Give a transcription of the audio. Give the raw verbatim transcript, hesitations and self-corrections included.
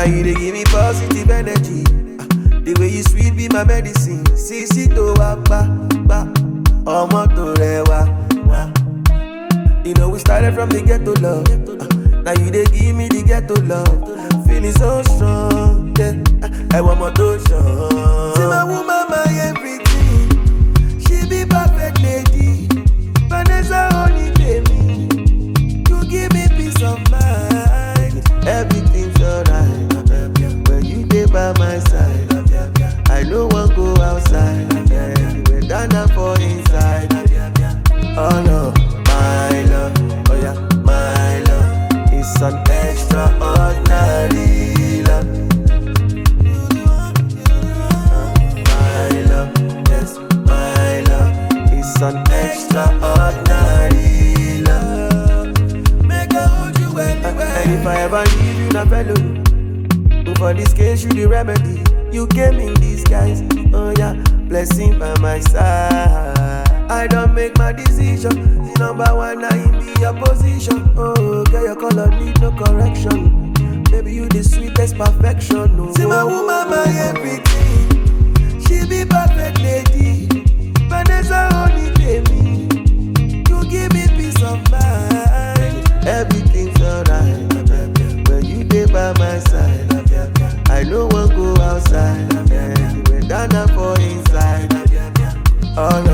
you they give me positive energy. Uh, the way you sweet be my medicine. Sisi to wa ba ba, omo to rewa wa. You know we started from the ghetto love. Uh, now you they give me the ghetto love. Feeling so strong, yeah. I want more to show. See my woman, my everything. She be perfect lady. Vanessa only pay me. You give me peace of mind. Everything's alright when you dey by my side. I no want go outside. We're down there for inside. Oh no, my love, oh yeah, my love. It's an extraordinary love. My love, yes, my love. It's an extraordinary love. Make I hold you anywhere. And if I ever leave you, not fellow. For this case, you the remedy. You came in disguise. Oh yeah, blessing by my side. I don't make my decision. The number one, I in be your position. Oh, girl, your color need no correction. Baby, you the sweetest perfection. No. See my woman, my everything. She be perfect lady. Vanessa only pay me. You give me peace of mind. Everything's alright when you dey by my side. I no want go outside. We're down there for inside. All